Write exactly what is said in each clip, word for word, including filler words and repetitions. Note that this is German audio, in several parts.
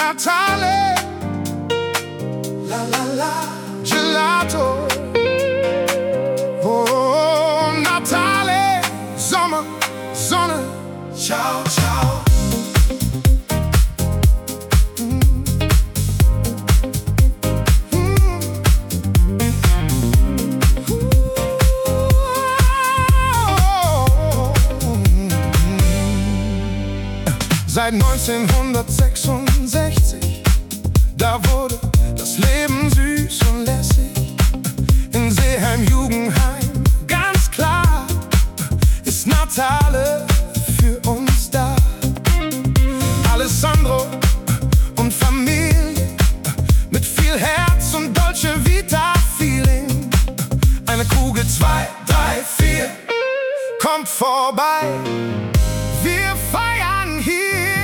Natale, la la la, Gelato. Oh, Natale, Sommer, Sonne, ciao, ciao. Mm. Mm. Seit neunzehnhundertsechsundsechzig, da wurde das Leben süß und lässig. In Seeheim, Jugendheim, ganz klar, ist Natale für uns da. Alessandro und Familie, mit viel Herz und Dolce Vita Feeling. Eine Kugel, zwei, drei, vier, kommt vorbei. Wir feiern hier.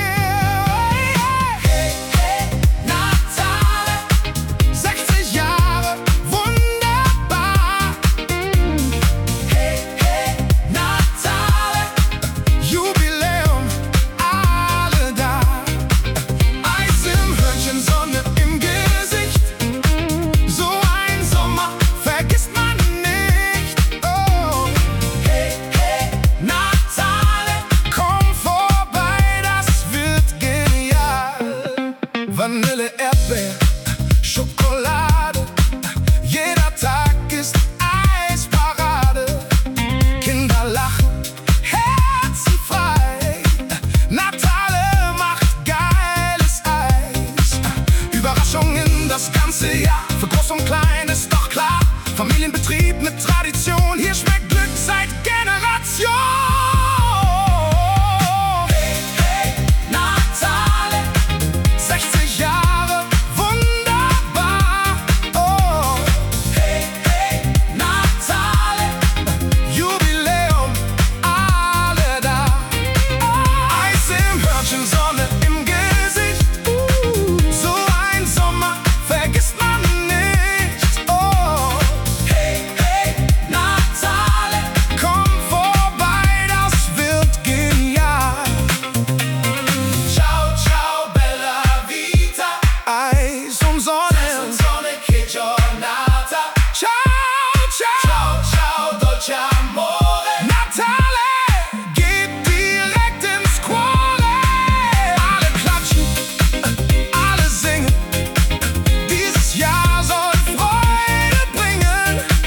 Vanille, Erdbeer, Schokolade, jeder Tag ist Eisparade. Kinder lachen, Herzen frei, Natale macht geiles Eis. Überraschungen das ganze Jahr, für Groß und Klein ist doch klar. Familienbetrieb mit Tradition, hier schmeckt Glück seit Generation.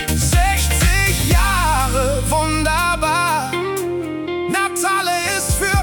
Natale ist für